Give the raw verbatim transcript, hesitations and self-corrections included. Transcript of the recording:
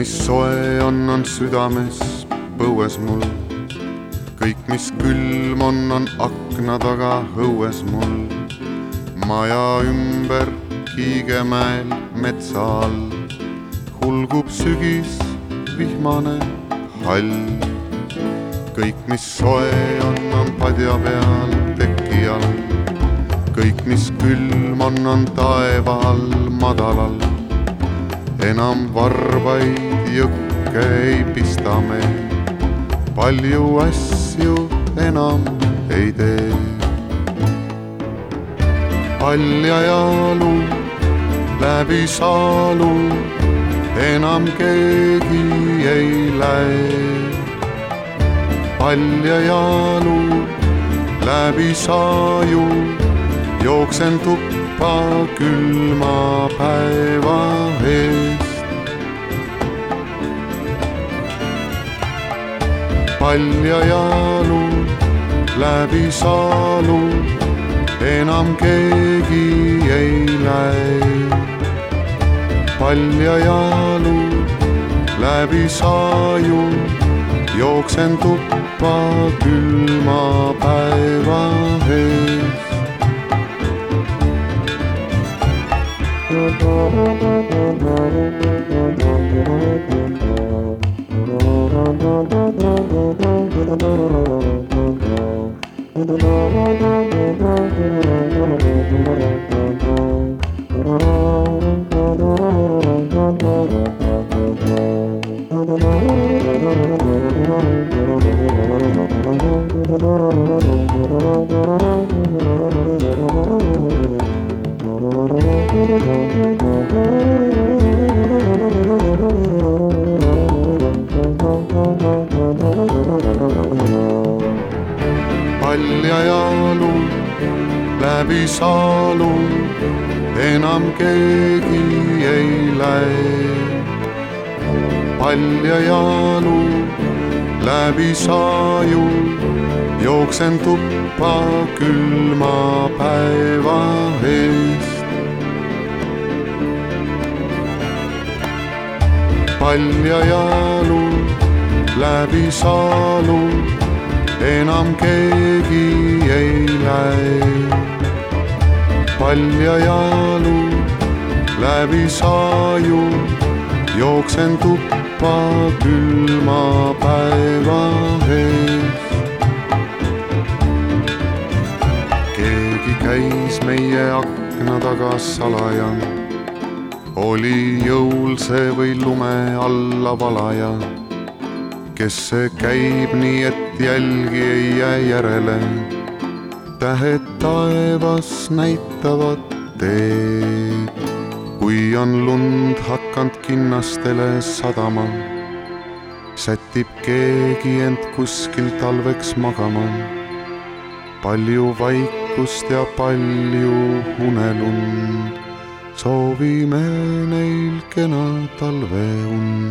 mis soe on, on südames, põues mul. Kõik, mis külm on, on akna taga õues mul. Maja ümber Kiigemäel metsa all hulgub sügis, vihmane hall. Kõik, mis soe on, on padja peal teki all. Kõik, mis külm on, on taeva all madalal. Enam varbaid jõkke ei pista me, palju asju enam ei tee. Palja jalu läbi saalu enam keegi ei lähe. Palja jalu läbi saaju jooksen tuppa külma päeva eest. Palja jalu läbi saalu enam keegi ei lähe. Palja jalu läbi saaju jooksen tuppa külma päeva eest. Palja jalu läbi saalu enam keegi ei lähe. Palja jalu läbi saaju jooksen tuppa külma päeva eest. Palja jalu läbi saalu enam keegi ei lähe. Palja jalu läbi saaju jooksen tuppa külma päeva eest. Keegi käis meie akna taga salaja, oli jõul see või lume alla valaja. Kes see käib nii, et jälgi ei jää järele, tähed taevas näitavad teed. Kui on lund hakkand kinnastele sadama, sätib keegi end kuskil talveks magama. Palju vaikust ja palju unelund, soovime neil kena talveund.